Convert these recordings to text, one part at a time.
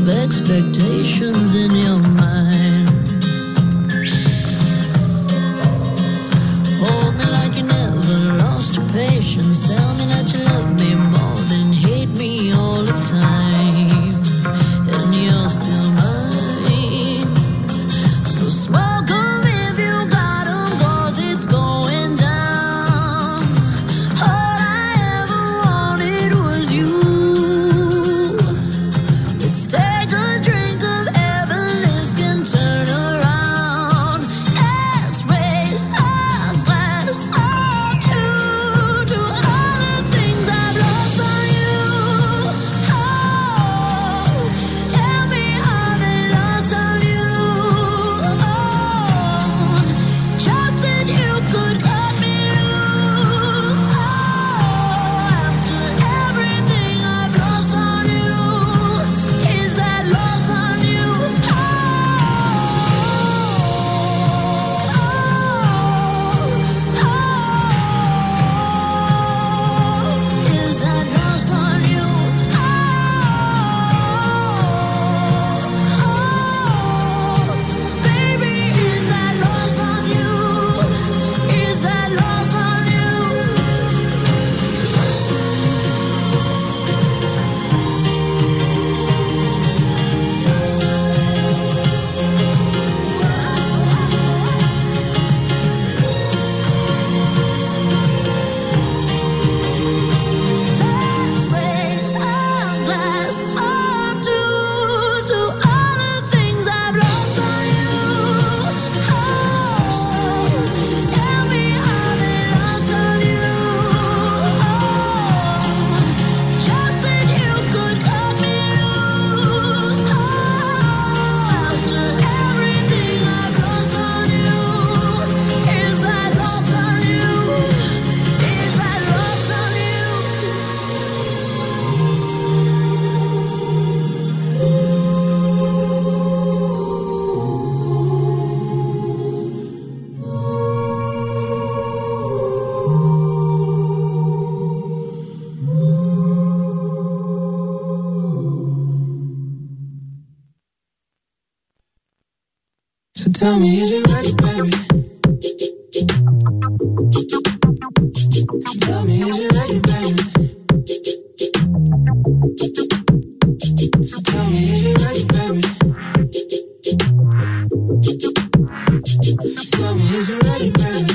expectations in your mind. Hold me like you never lost your patience. Tell me that you love me more than hate me all the time. And you're still mine. So smoke 'em if you got 'em, 'cause it's going down. All I ever wanted was you. Let's take a drink of heaven, this can turn around. Let's raise our glass all to all the things I've lost on you. Oh, tell me how they lost on you. Oh, just that you could cut me loose. Oh, after everything I've lost on you, is that lost on you? Oh, is that lost on you? Baby, is that lost on you? Is that lost on you? Let's raise our glass all to all the things I've lost on you. Oh, tell me how they lost on you. Oh, just that you could cut me loose. Oh, after everything I've lost on you, is that lost on you? Is that lost on you? So tell me, is you ready, baby? Tell me, is you ready, baby? So tell me, is you ready, baby? Tell me, is you ready, baby?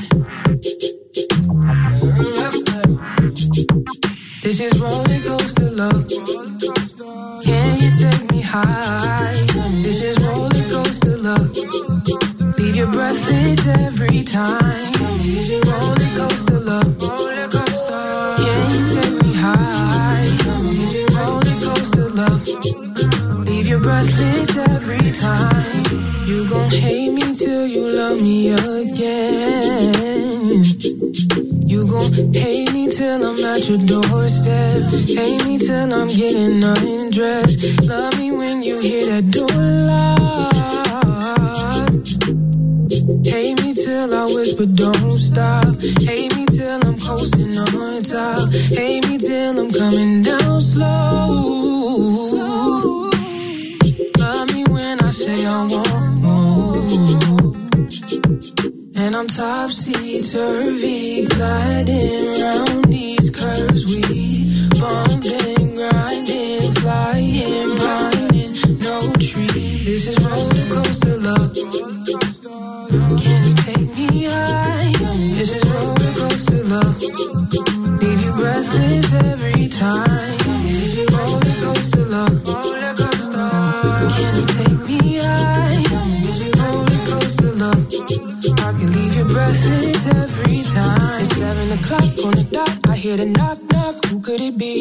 This is roller coaster love. Can you take me high? This is roller coaster love. Leave your breathless every time. Is it roller coaster love? Roller coaster. Can you take me high? Is it roller coaster love? Leave your breathless every time. You gon' hate me till you love me again. You gon' hate me till I'm at your doorstep. Hate me till I'm getting undressed. Love me when you hear that door lock. Hate me till I whisper, don't stop. Hate me till I'm coasting on top. Hate me till I'm coming down slow. Love me when I say I want more. And I'm topsy-turvy, gliding round these curves. We bumping, grinding, flying, blinding, no tree. This is roller coaster love. Can you take me high? This is roller coaster love. Leave you breathless every time. This is roller coaster love. Roller coaster. Can you take me high? This is roller coaster love. I can leave you breathless every time. It's 7 o'clock on the dot. I hear the knock knock. Who could it be?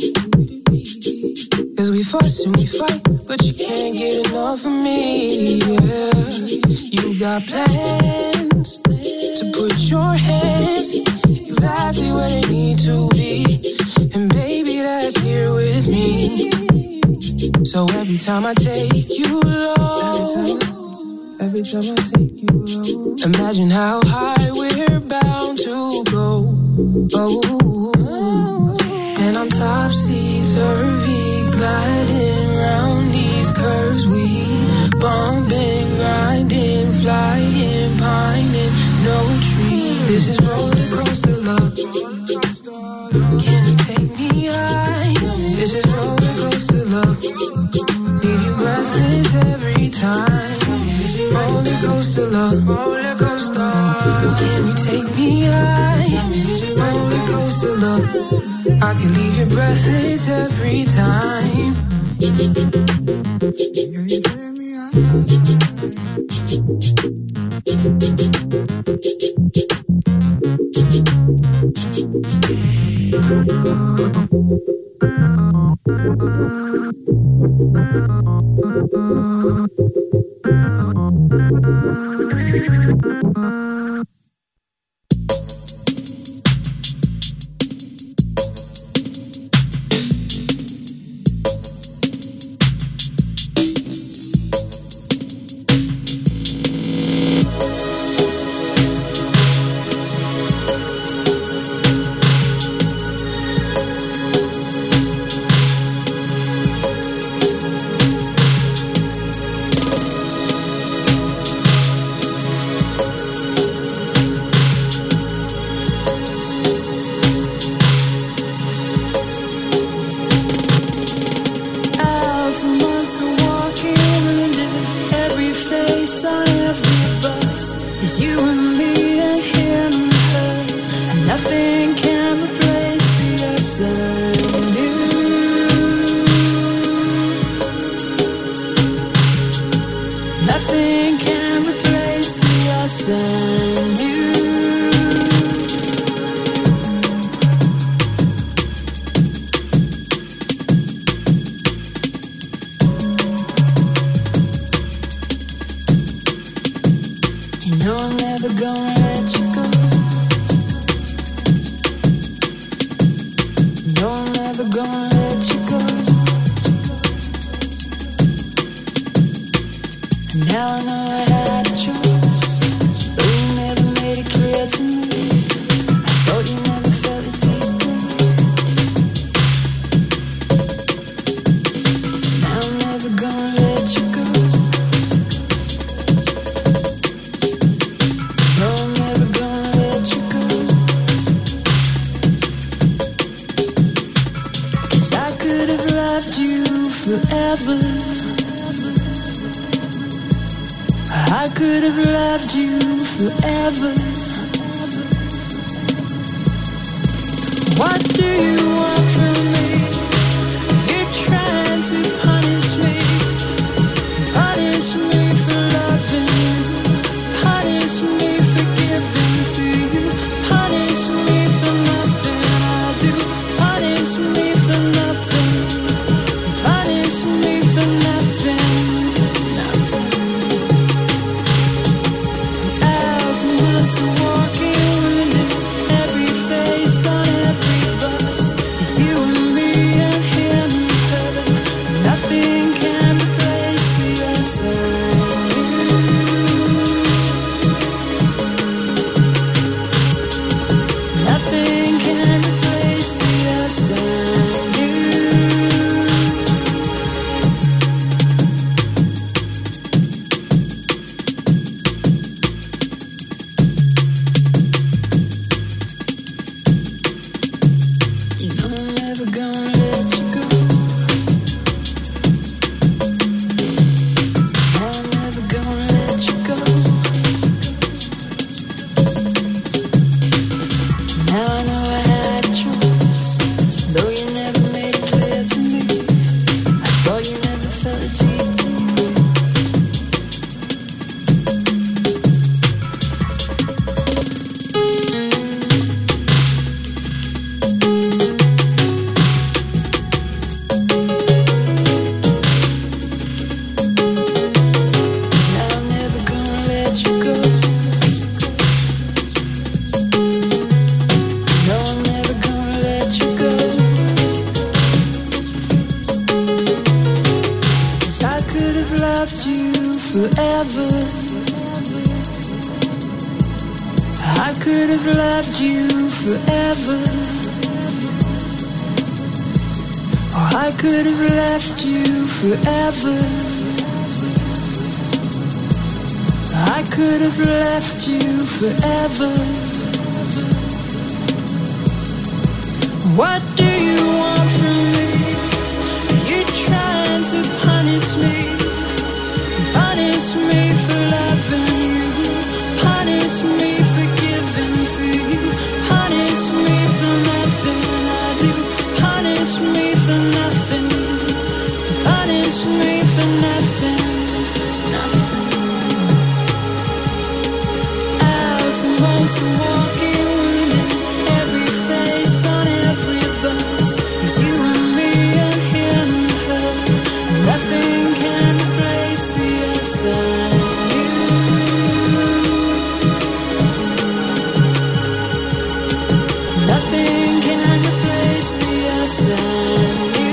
'Cause we fuss and we fight, but you can't get enough of me. Yeah. You got plans to put your hands exactly where they need to be, and baby, that's here with me. So every time I take you low, every time I take you low, imagine how high we're bound to go. Oh, and I'm topsy-turvy, gliding round these curves. bumping, grinding, flying, pining, no tree. This is roller coaster love. Can you take me high? This is roller coaster love. Leave you breathless every time. Roller coaster love, roller coaster. Can you take me high? Roller coaster love. I can leave you breathless every time. Can you take me high? I could have loved you forever. Oh, I could have left you forever. I could have left you forever. What do you want from me? You're trying to punish me for loving you, punish me for giving to you, punish me for nothing I do, punish me for nothing, punish me for nothing, nothing. Out amongst the walking wounded, every face on every bus is you and me and him and her. Nothing can replace the outside. Nothing can replace the us and you.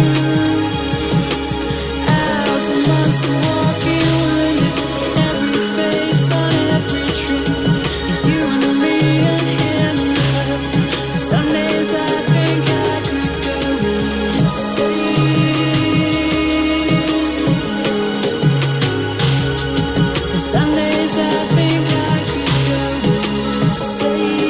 Out amongst the walking wounded, every face on every tree is you and me and him and her. And some days I think I could go insane. And some days I think I could go insane.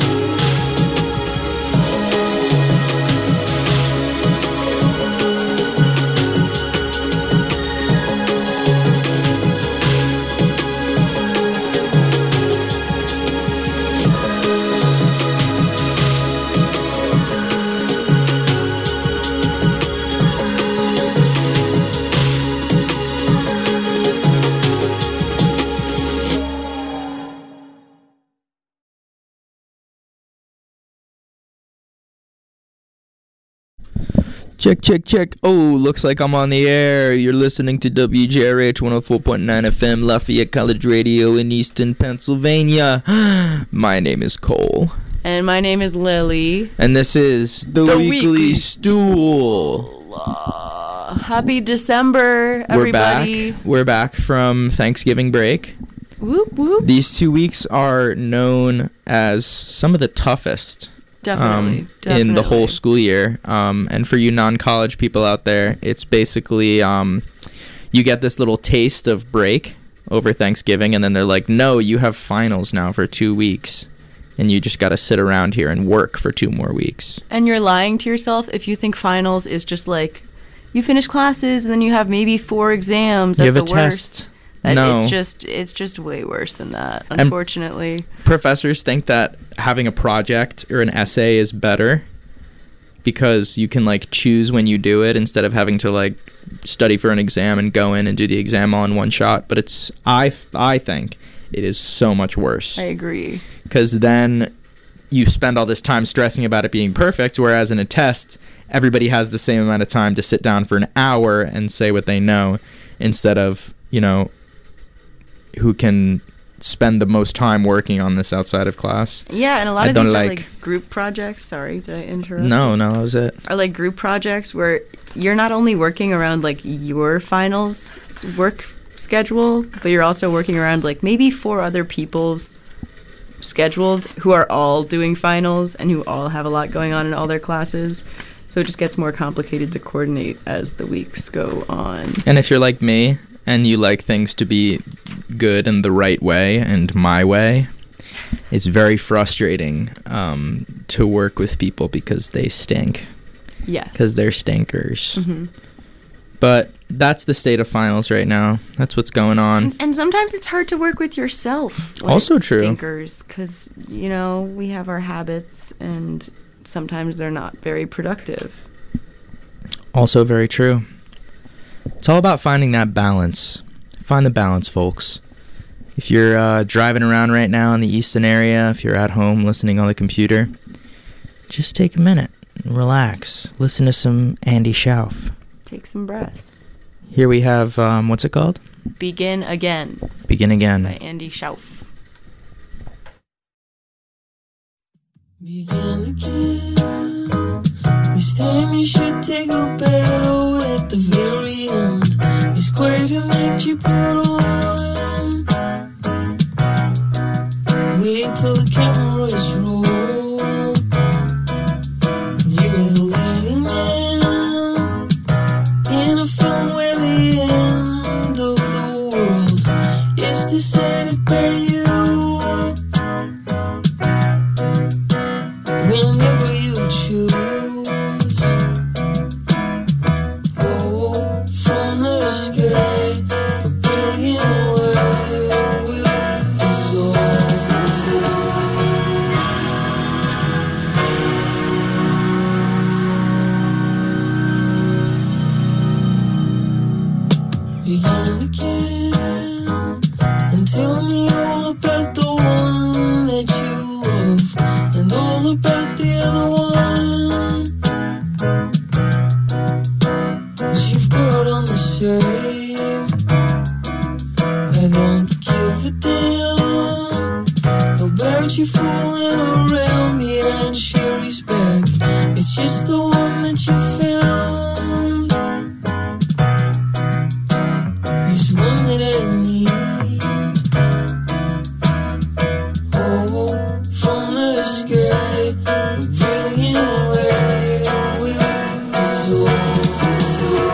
Check, check, check. Oh, looks like I'm on the air. You're listening to WJRH 104.9 FM, Lafayette College Radio in Easton, Pennsylvania. My name is Cole. And my name is Lily. And this is The Weekly Stool. Happy December, everybody. We're back from Thanksgiving break. Whoop, whoop. These 2 weeks are known as some of the toughest. Definitely. In the whole school year. And for you non-college people out there, it's basically you get this little taste of break over Thanksgiving, and then they're like, no, you have finals now for 2 weeks, and you just got to sit around here and work for 2 more weeks. And you're lying to yourself if you think finals is just like you finish classes and then you have maybe 4 exams. You have a worst. test. No. It's just way worse than that, unfortunately. And professors think that having a project or an essay is better because you can like choose when you do it instead of having to like study for an exam and go in and do the exam all in one shot. But it's I think it is so much worse. I agree. Because then you spend all this time stressing about it being perfect, whereas in a test, everybody has the same amount of time to sit down for an hour and say what they know instead of, you know, who can spend the most time working on this outside of class. Yeah, and a lot of these are like group projects. Sorry, did I interrupt? No, that was it. Are like group projects where you're not only working around like your finals work schedule, but you're also working around like maybe 4 other people's schedules who are all doing finals and who all have a lot going on in all their classes. So it just gets more complicated to coordinate as the weeks go on. And if you're like me and you like things to be good and the right way and my way, it's very frustrating to work with people because they stink. Yes. Because they're stinkers. Mm-hmm. But that's the state of finals right now. That's what's going on. And sometimes it's hard to work with yourself. Also true. Stinkers, because, you know, we have our habits and sometimes they're not very productive. Also very true. It's all about finding that balance. Find the balance, folks. If you're driving around right now in the Easton area, if you're at home listening on the computer, just take a minute, relax, listen to some Andy Schauf. Take some breaths. Here we have, what's it called? Begin Again. Begin Again. By Andy Schauf. Begin again. This time you should take a bow at the very end. It's quite an act you put on. Wait till the cameras roll. You're the leading man in a film where the end of the world is the same. and again, and tell me all about the one that you love, and all about the other one that you've got on the side. I don't give a damn about you fooling around behind Sherry's back. It's just the one that you found, this one that I need. Oh, from the sky, a brilliant light will dissolve us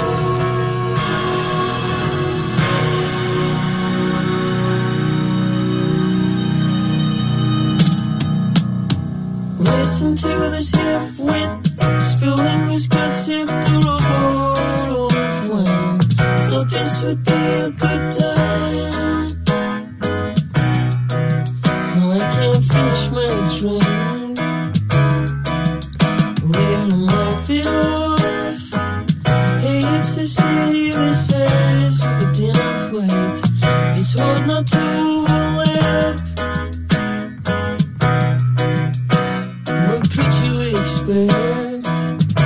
all. Listen to this half-wit spilling his guts after a bottle of wine. Thought this would be a good time. No, I can't finish my drink. Let him laugh it off. Hey, it's a city the size of a dinner plate. It's hard not to overlap. What could you expect?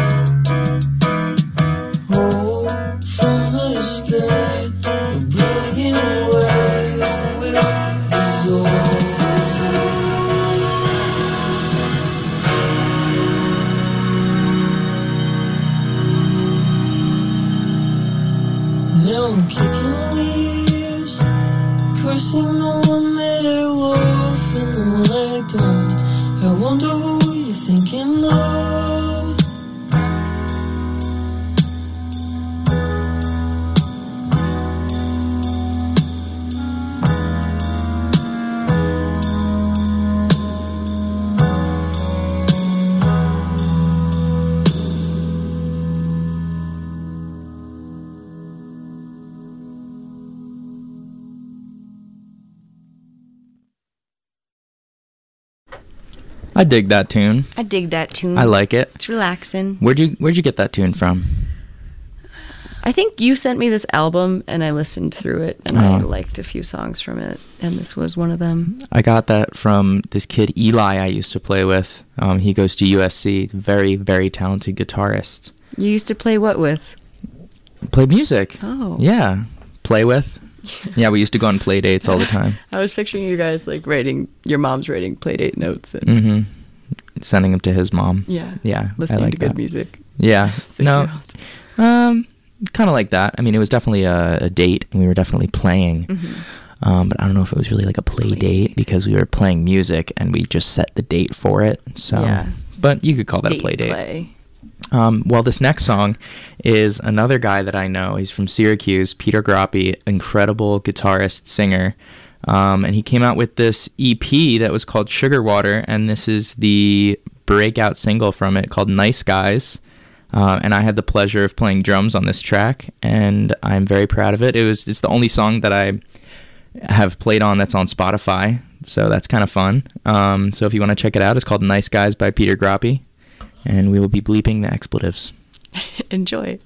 Oh, from the sky, a brilliant light will dissolve us all. Now I'm kicking leaves, cursing the one that I love and the one I don't. I wonder who you're thinking of. I dig that tune. I dig that tune. I like it. It's relaxing. Where'd you get that tune from? I think you sent me this album and I listened through it and I liked a few songs from it, and this was one of them. I got that from this kid Eli I used to play with. He goes to USC. Very, very talented guitarist. You used to play what with? Play music. Oh. Yeah. Play with. Yeah, we used to go on play dates all the time. I was picturing you guys like your mom's writing play date notes and sending them to his mom. Yeah. Yeah. Listening to good music. Yeah. No. 6-year-olds. Kind of like that. I mean, it was definitely a date, and we were definitely playing. But I don't know if it was really like a play date because we were playing music and we just set the date for it. So, yeah. But you could call that a play date. Play. Well, this next song is another guy that I know. He's from Syracuse, Peter Grappi, incredible guitarist, singer. And he came out with this EP that was called Sugar Water, and this is the breakout single from it called Nice Guys. And I had the pleasure of playing drums on this track, and I'm very proud of it. It's the only song that I have played on that's on Spotify, so that's kind of fun. So if you want to check it out, it's called Nice Guys by Peter Grappi, and we will be bleeping the expletives. Enjoy.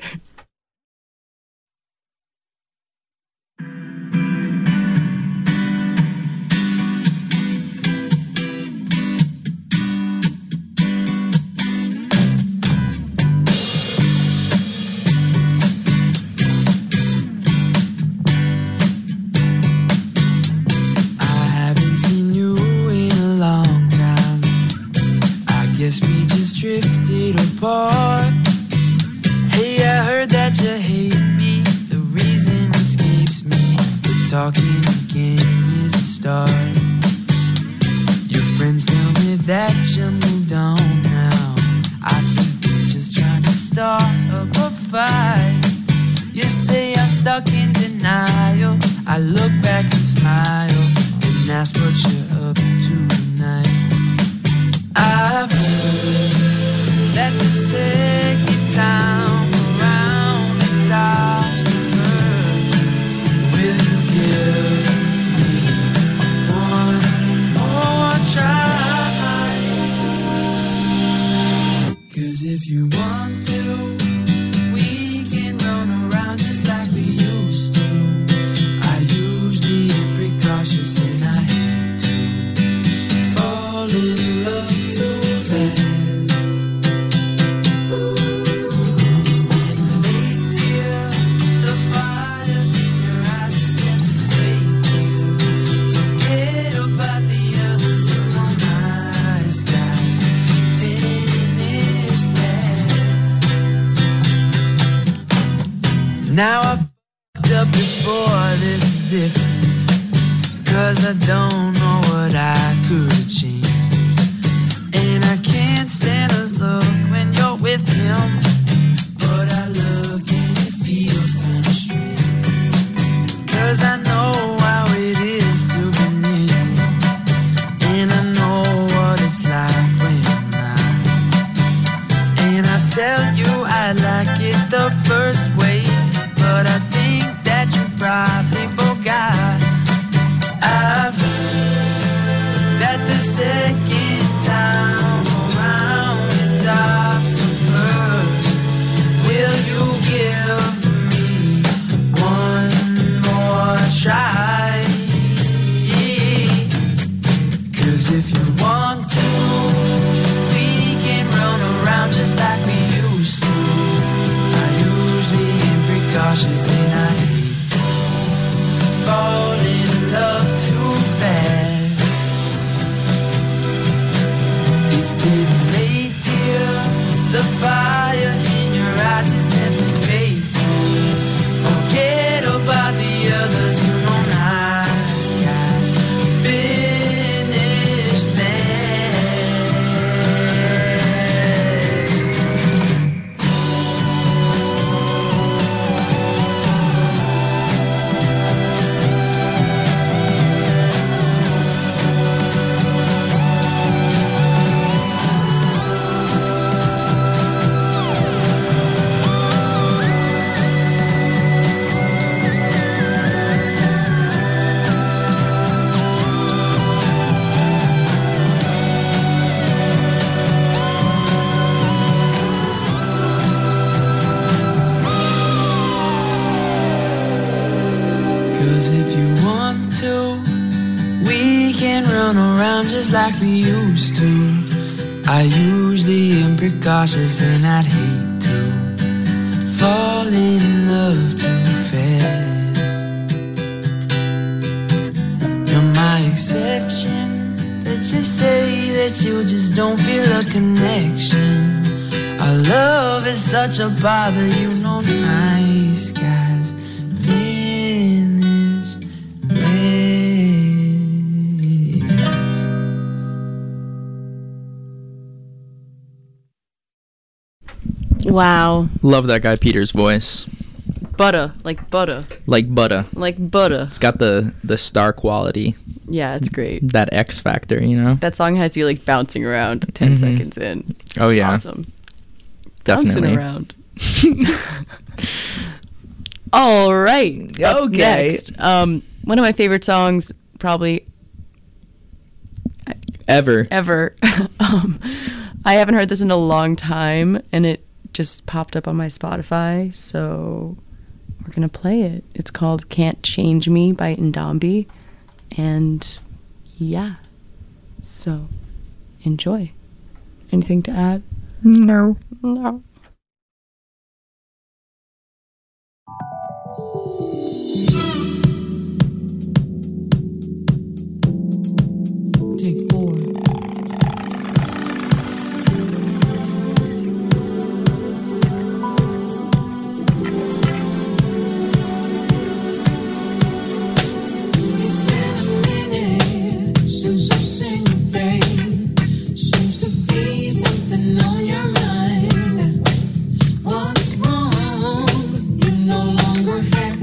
We just drifted apart. Hey, I heard that you hate me. The reason escapes me. But talking again is a start. Your friends tell me that you moved on now. I think you're just trying to start up a fight. You say I'm stuck in denial. I look back and smile and ask what you're up to tonight. I've heard that the second time around the top's the first. Will you give me one more try? 'Cause if you want to, we can run around just like we used to. Now I fucked up before this stiffened, 'cause I don't know what I could have changed. And I can't stand a look when you're with him, but I look and it feels kind of strange, 'cause I know how it is to be near you, and I know what it's like when I'm not. And I tell you I like it the first way, but I think that you probably forgot. I've heard that the second time around it tops the first. Will you give me one more try? 'Cause if you want to, we can run around just like we used to. I usually am precautious and I hate to fall in love too fast. It's getting late, dear. The fire in your eyes is tempting fate. Forget about the others, you know, nice guys finish last. If you want to, we can run around just like we used to. I usually am precautious and I'd hate to fall in love too fast. You're my exception, but you say that you just don't feel a connection. Our love is such a bother, you know, nice guys finish last. Wow. Love that guy Peter's voice. Butter. Like butter. Like butter. Like butter. It's got the star quality, Yeah, it's great. that X factor, you know? That song has you like bouncing around 10 seconds in. Oh, yeah. Awesome. Definitely. Bouncing around. All right. Up Okay. Next, one of my favorite songs, probably Ever. I haven't heard this in a long time, and it just popped up on my Spotify, so we're gonna play it. It's called "Can't Change Me" by Ndambi, and yeah, so enjoy. Anything to add? No. No. Take 4. It's been a minute since I've seen you, babe. Seems to be something on your mind. What's wrong? You no longer have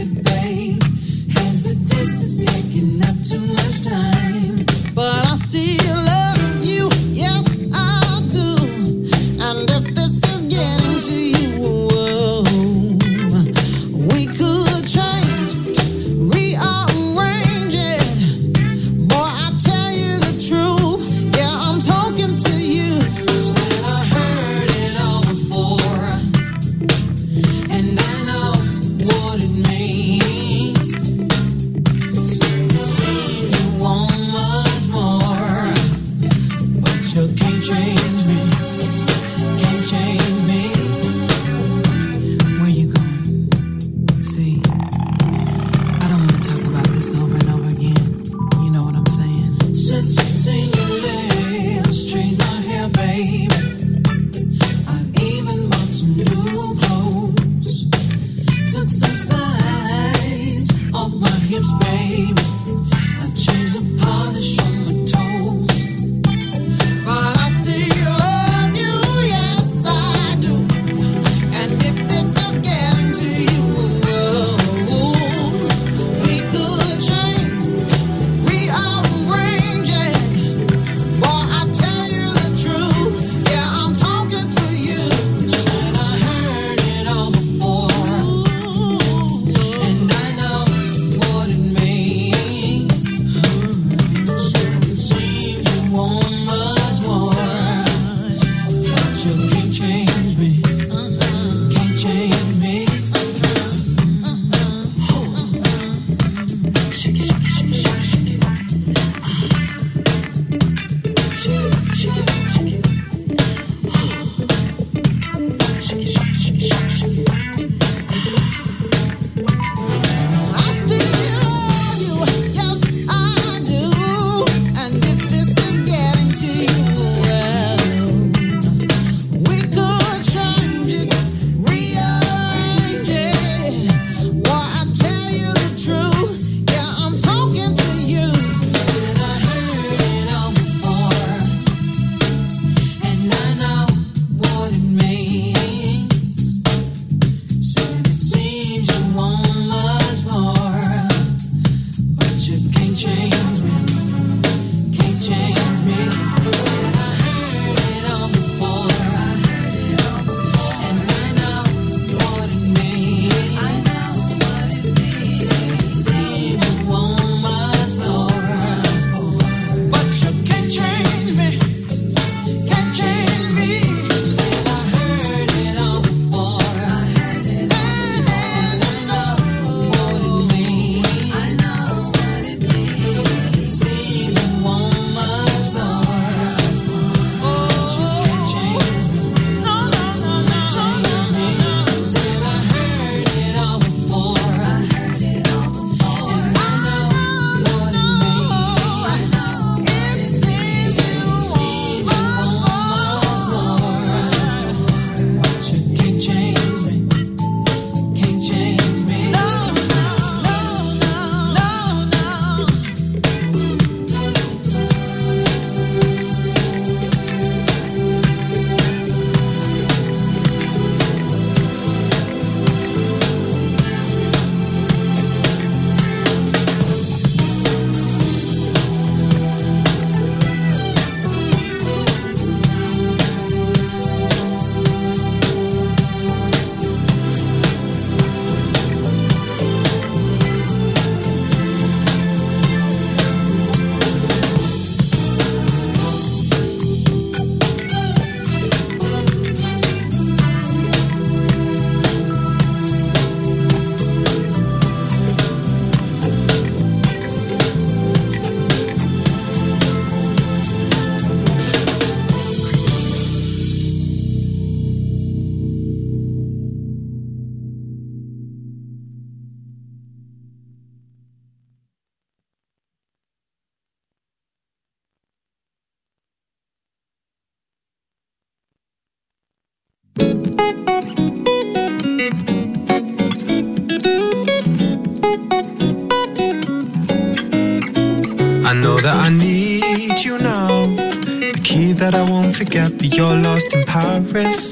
I know that I need you now. The key that I won't forget, but you're lost in Paris.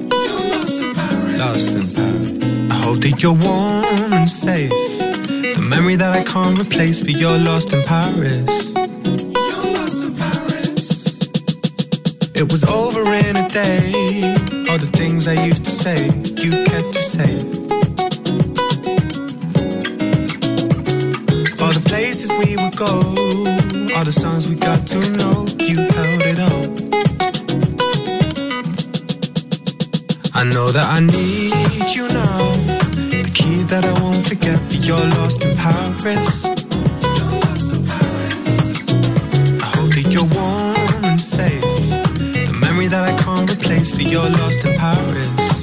Lost in Paris. I hope that you're warm and safe. The memory that I can't replace, but you're lost in Paris. It was over in a day. All the things I used to say, you kept to say. All the places we would go, all the songs we got to know, you held it all. I know that I need you now. The key that I won't forget, but you're lost in Paris. I hope that you're warm and safe. The memory that I can't replace, but you're lost in Paris.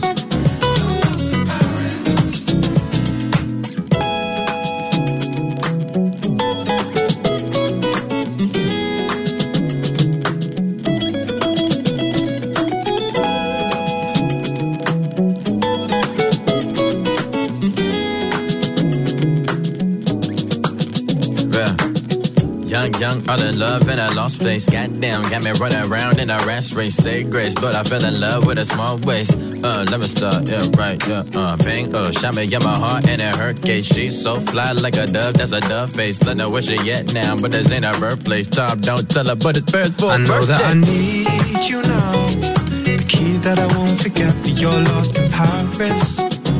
Young, all in love in a lost place. Goddamn, got me running around in a rat race. Say grace, thought I fell in love with a small waist. Let me start, yeah, right, yeah, bang, shot me in my heart and it hurt case. She's so fly like a dove, that's a dove face. Don't know where she at now, but this ain't her birthplace. Tom, don't tell her, but it's birth for I know birthday. that I need you now. The key that I won't forget, but you're lost in Paris.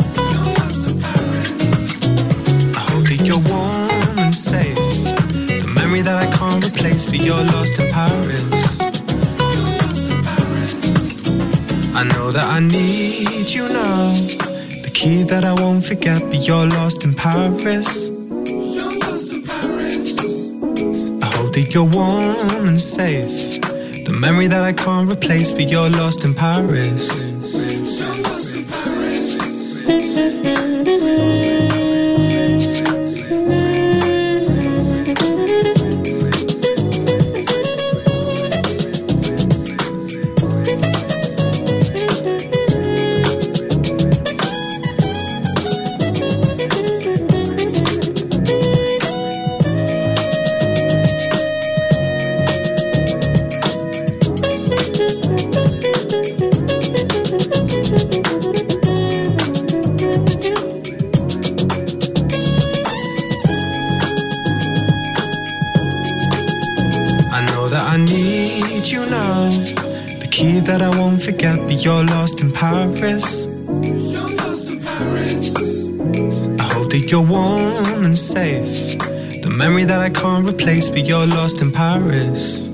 I hope that you're warm and safe. That I can't replace, but you're lost in Paris. I know that I need you now. The key that I won't forget, but you're lost in Paris. I hope that you're warm and safe. The memory that I can't replace, but you're lost in Paris. That I won't forget, but you're lost in Paris. I hope that you're warm and safe. The memory that I can't replace, but you're lost in Paris.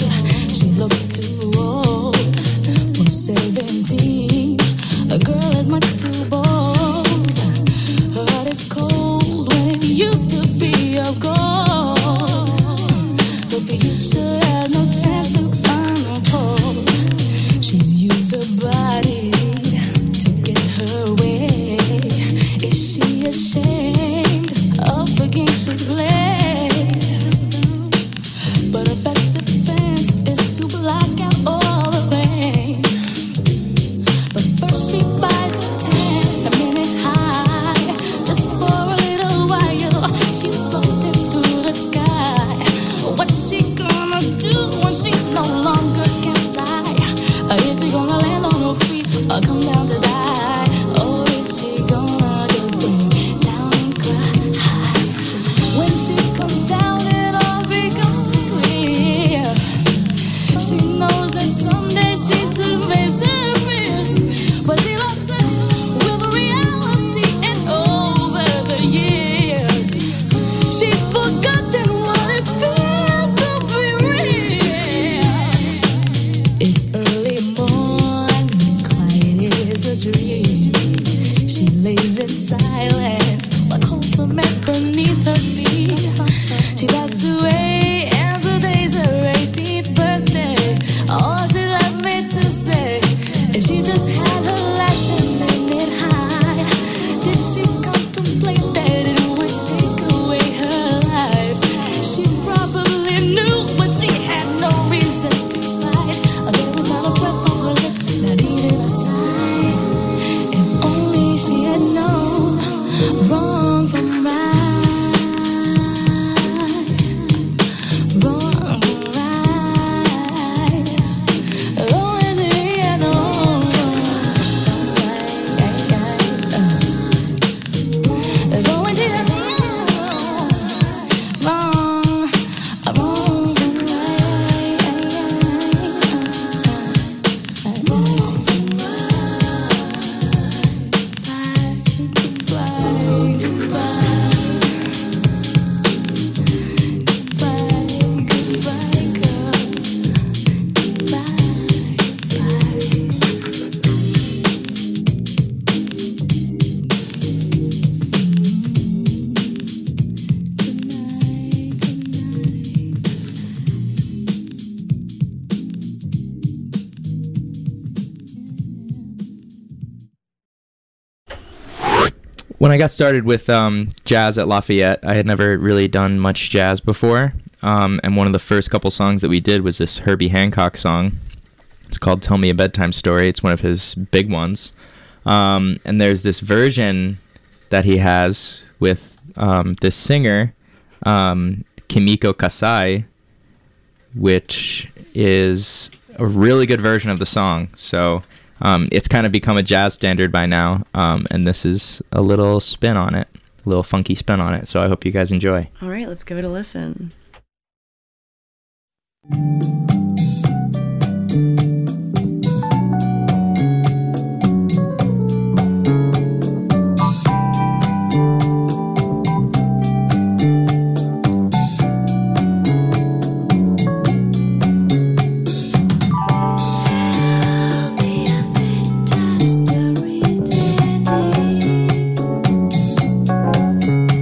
A girl is my come down to die, or is she gonna just break down and cry? When she comes down, it all becomes clear. She knows that someday she should face her fears, but she lost touch with reality, and over the years, she's forgotten what it feels to be real. It's early morning, quiet as a dream. She lays in silence while cold cement beneath her feet. She passed away, and today's her 18th birthday. All she left me to say, and she just had her last 10-minute high. Did she contemplate that it would take away her life? She probably knew, but she had no reason to fight. There was not a breath on her lips, not even a sigh. If only she had known wrong from right. Wrong from right. If only she had known if only she had known wrong from right. Wrong from right. Goodbye, goodbye, girl. When I got started with jazz at Lafayette, I had never really done much jazz before. And one of the first couple songs that we did was this Herbie Hancock song. It's called Tell Me a Bedtime Story. It's one of his big ones. And there's this version that he has with this singer, Kimiko Kasai, which is a really good version of the song. So it's kind of become a jazz standard by now, and this is a little spin on it, a little funky spin on it. So I hope you guys enjoy. All right, let's give it a listen.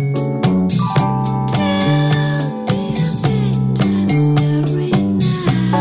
Story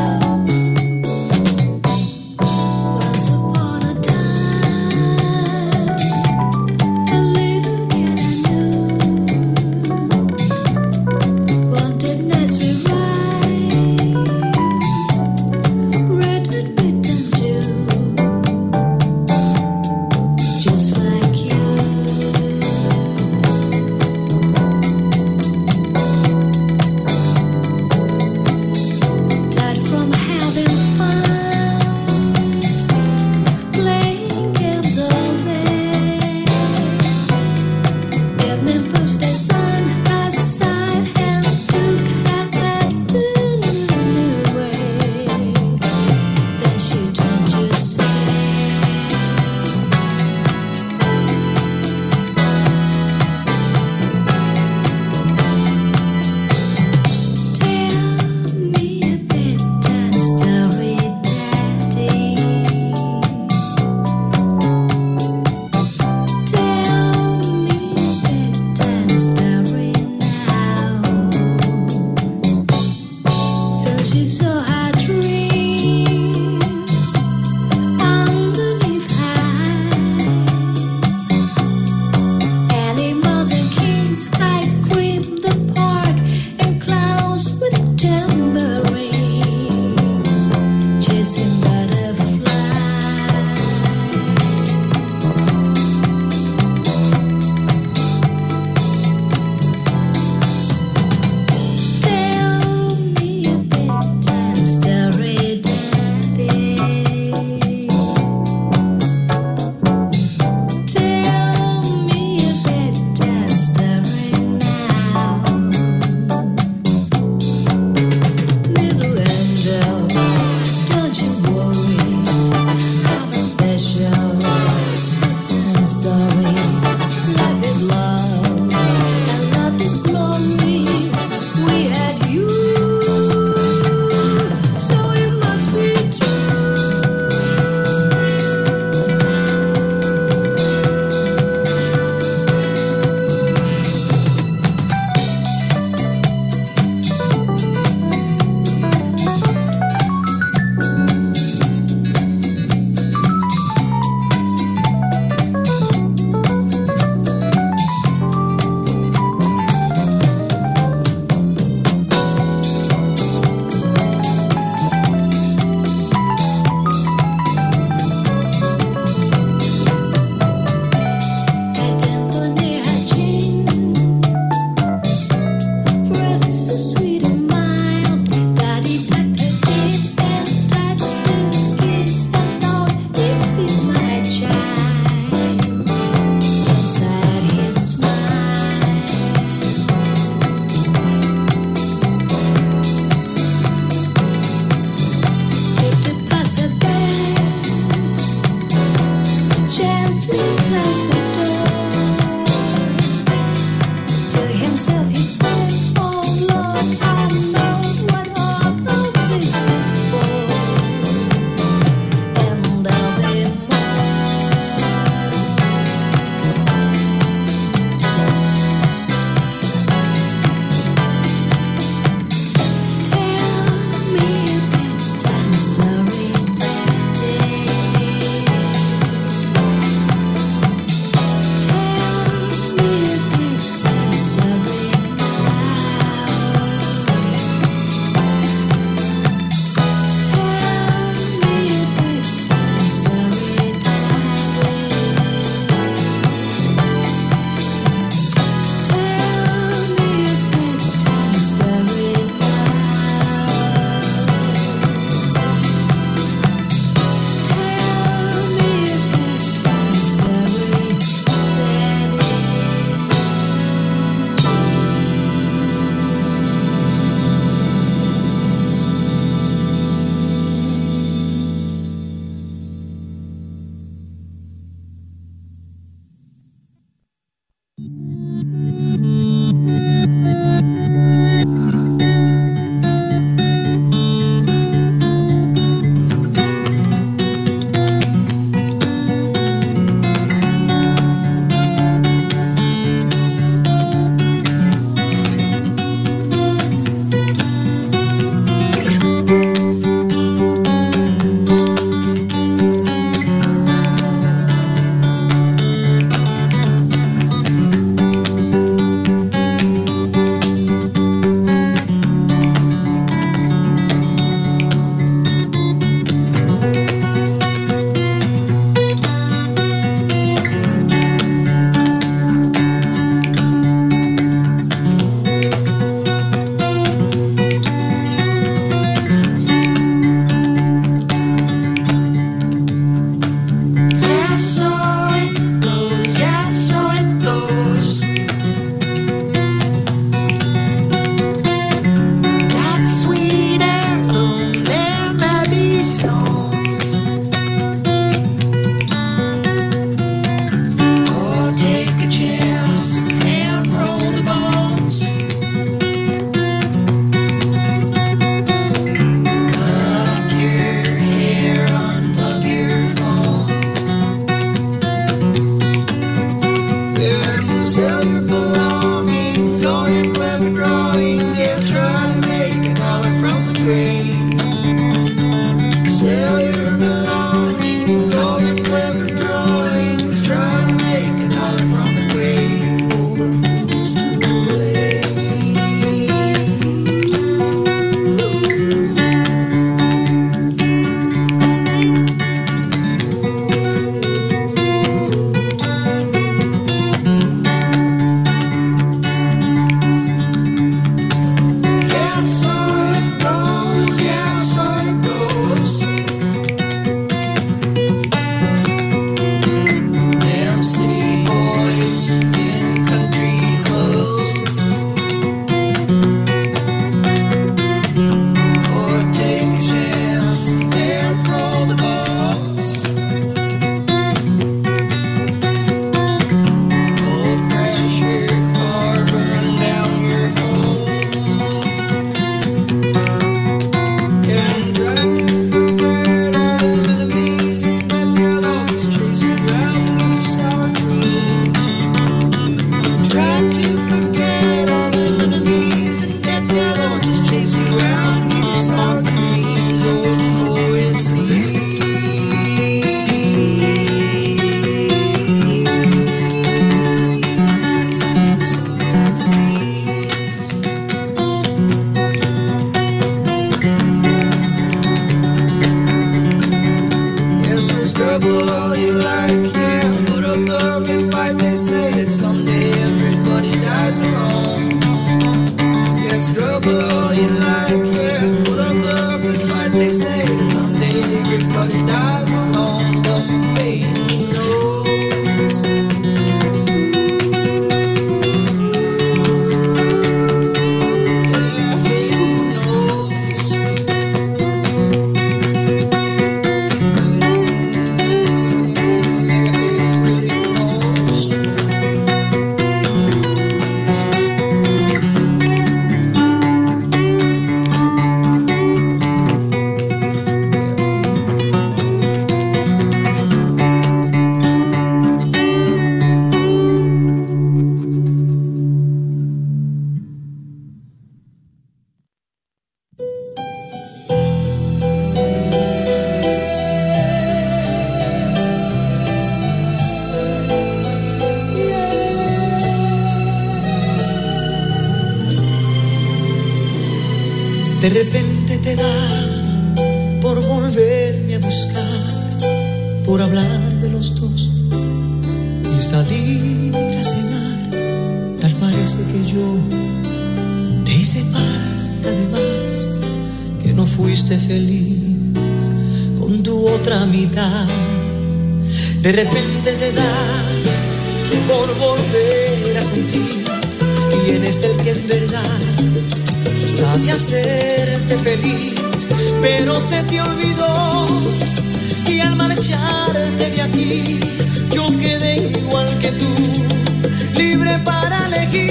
De repente te da por volverme a buscar, por hablar de los dos y salir a cenar. Tal parece que yo te hice falta de más, que no fuiste feliz con tu otra mitad. De repente te da por volver a sentir quién es el que en verdad sabe hacerte feliz, pero se te olvidó que al marcharte de aquí yo quedé igual que tú, libre para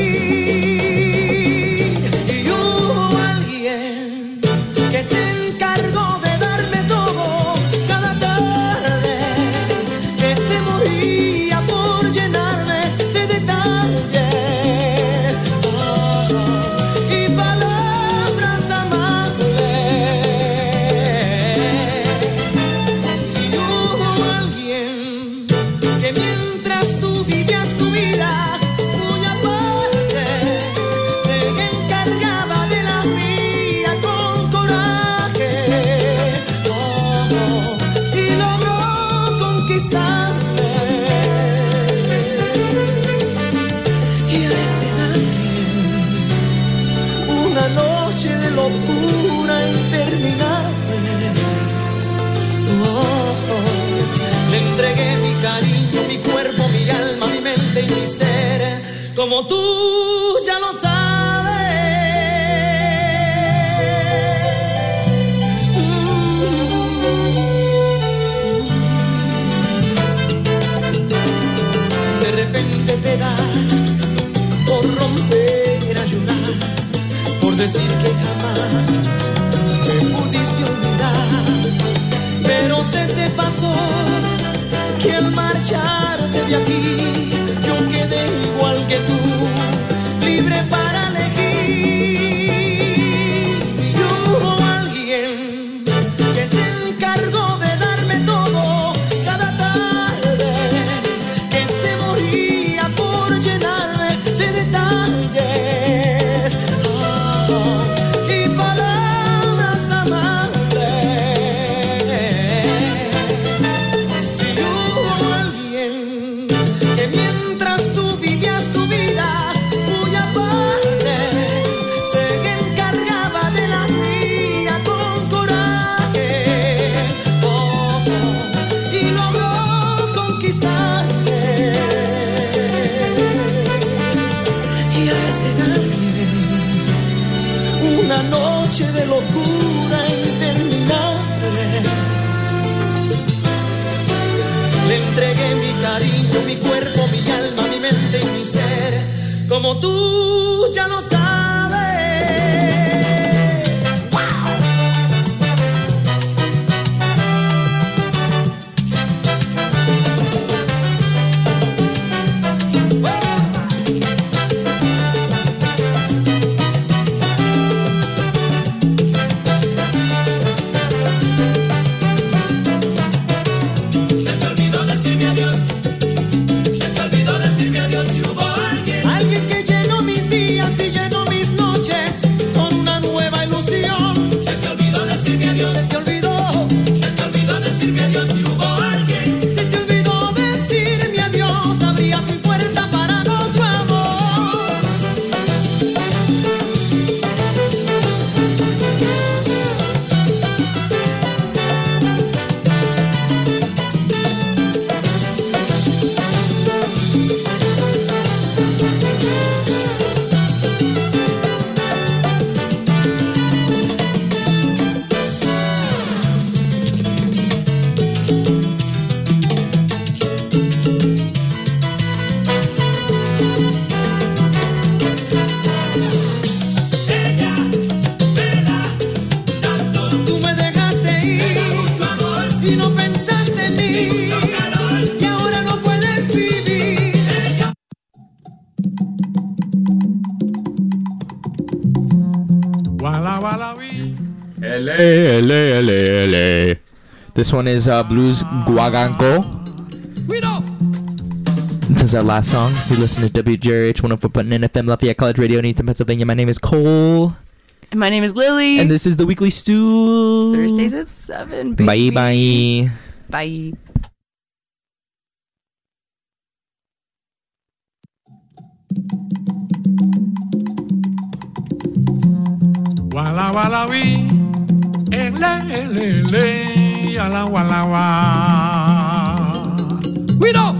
elegir. Y hubo alguien que se encargó de darme todo cada tarde, que se moría por llenarme de detalles y palabras amables. Si hubo alguien que mientras tú vivías tu vida muy aparte, se encargaba de la mía con coraje, y logró conquistarme. Y a ese alguien, una noche de locura interminable, le entregué mi cariño, mi cuerpo, mi alma, mi mente y mi ser, como tú ya lo sabes. De repente te da por romper a llorar, por decir que jamás me pudiste olvidar, pero se te pasó que al marcharte de aquí yo quedé igual que tú, libre para elegir. Y hubo alguien que se encargó de darme todo cada tarde, que se moría por llenarme de detalles y palabras amables. Si hubo alguien que mientras tú vivías tu vida muy aparte, se encargaba de la mía con coraje, y logró conquistarme. Y a ese alguien, una noche de locura interminable, le entregué mi cariño, mi cuerpo, mi alma, mi mente y mi ser, como tú ya lo sabes. Se te olvidó decirme adiós, se te olvidó decirme adiós. Y hubo alguien que llenó mis días y llenó mis noches con una nueva ilusión. Se te olvidó decirme adiós, se te olvidó decirme adiós. Y hubo alguien, se te olvidó decirme adiós, abrías mi puerta para otro amor. Tú me dejaste ir y no pensaste en mí, y ahora no puedes vivir. LA. This one is Blues Guaganco. This is our last song. You listen to WGRH 104.9 FM Lafayette College Radio in Eastern Pennsylvania. My name is Cole. And my name is Lily. And this is the Weekly Stool. Thursdays at 7. Bye Baby. bye. Bye. Walla walla wee, le, yalla walla wa. We know.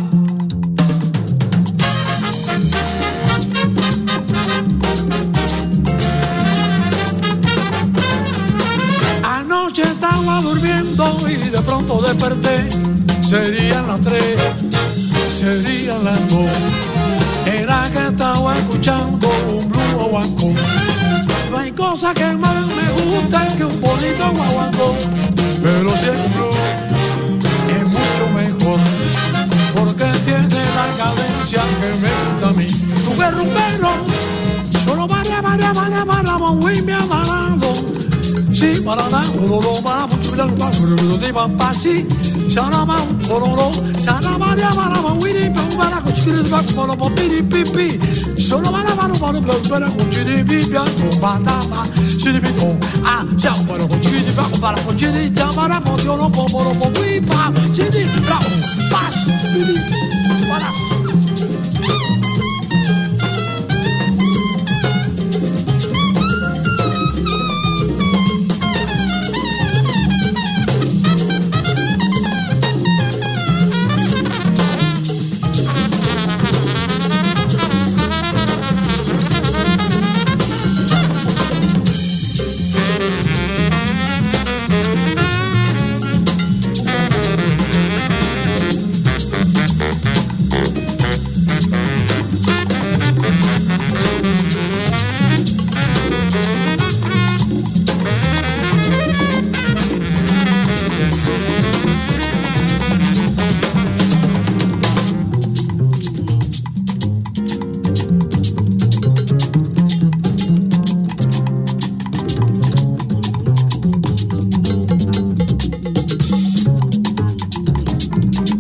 Anoche estaba durmiendo y de pronto desperté. Serían las 3, serían las 2. Era que estaba escuchando un blue guaguancó. No hay cosa que más me gusta que un bonito guaguancó. Pero si es un blue es mucho mejor, porque tiene la cadencia que me gusta a mí. Tu perro, solo para, muy me amarado. Sí, para dar, para mucho de papasi. Shanama, Cororo, Sanamaria, Winnie, Pamara, Kuchiri, Bakolo, Piri, Pipi, Solomana, Para Kuchiri, Bibia, Bandama, Silibiko, Ah, Jambaro, Kuchiri, Bakala, Kuchiri, Jamara, Motiolo, Pomoro, Pipa, Chidi, Bravo, Bash, Billy, Para.